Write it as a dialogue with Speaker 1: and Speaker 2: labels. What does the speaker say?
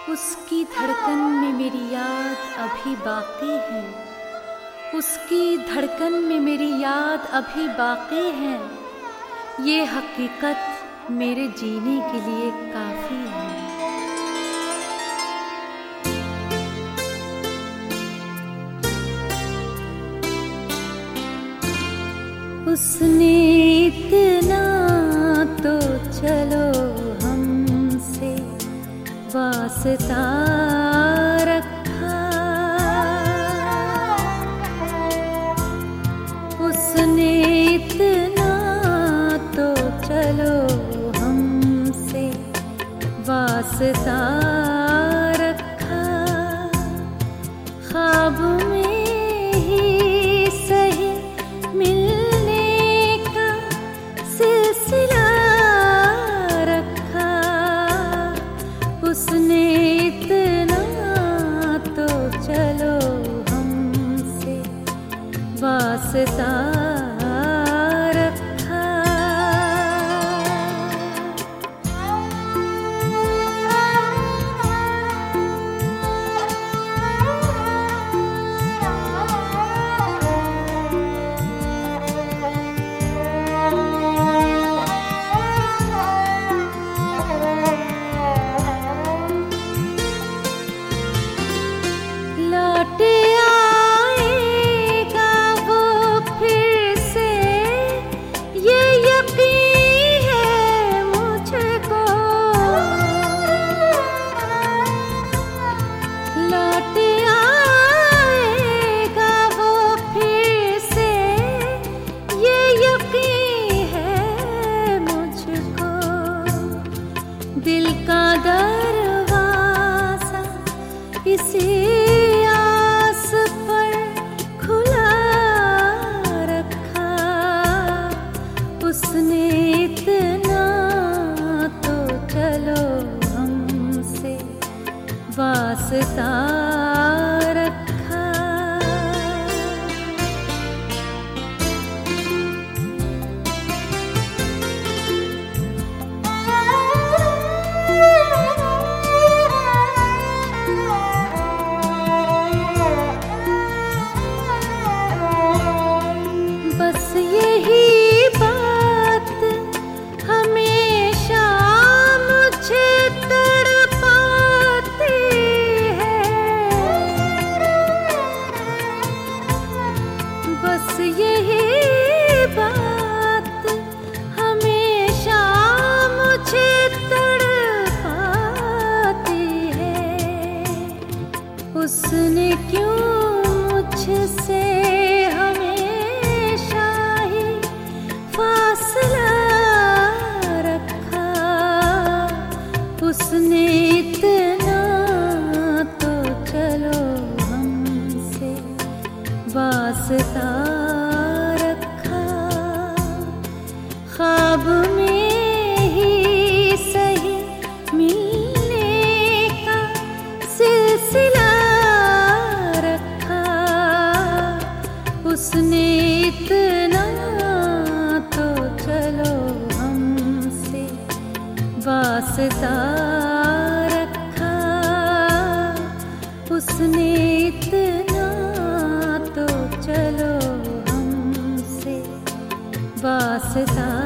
Speaker 1: उसकी धड़कन में मेरी याद अभी बाकी है, उसकी धड़कन में मेरी याद अभी बाकी है। ये हकीकत मेरे जीने के लिए काफ़ी है। उसने इतना तो चलो हमसे वास्ता रखा, उसने इतना तो चलो हमसे वास्ता रखा। ख्वाब में ही सही मिलने का सिलसिला रखा, उसने इतना तो चलो हमसे वास्ता रखा। लौट आएगा वो फिर से, ये यकीन है मुझको। लौट आएगा वो फिर से, ये यकीन है मुझको। दिल का दरवाज़ा इसी आस पर खुला रखा, उसने इतना तो चलो हमसे वास्ता रखा। बस यही बात हमेशा मुझे तड़पाती है, बस यही बात हमेशा मुझे तड़पाती है। उसने क्यों मुझसे उसने इतना तो चलो हमसे वास्ता रखा। ख्वाब में ही सही मिलने का सिलसिला रखा, उसने इतना तो चलो हमसे वास्ता रखा, उसने इतना तो चलो हमसे वास्ता